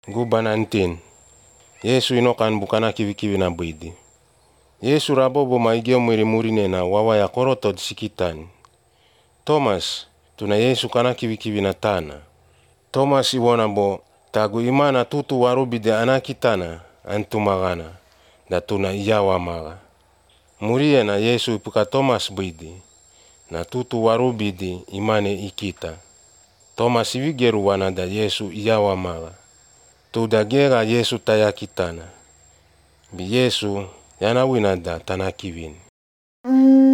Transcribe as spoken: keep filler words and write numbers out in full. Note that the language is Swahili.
Gubanantin. Yesu inokan bukana kiwi-kiwi na bwidi. Yesu rabobo maigeo mwiri-murine na wawa ya korotod sikitan. Thomas, tuna Yesu kana kiwi-kiwi na tana. Thomas iwona bo, tagu imana tutu warubide anakitana, antumagana, da tuna iyawa maga. Murie na Yesu ipuka Thomas bwidi, na tutu warubidi imane ikita. Thomas iwigeru wana da Yesu iyawa maga. Tuda gera Yesu tayakitana. Bi Yesu yana winada tanakiwin.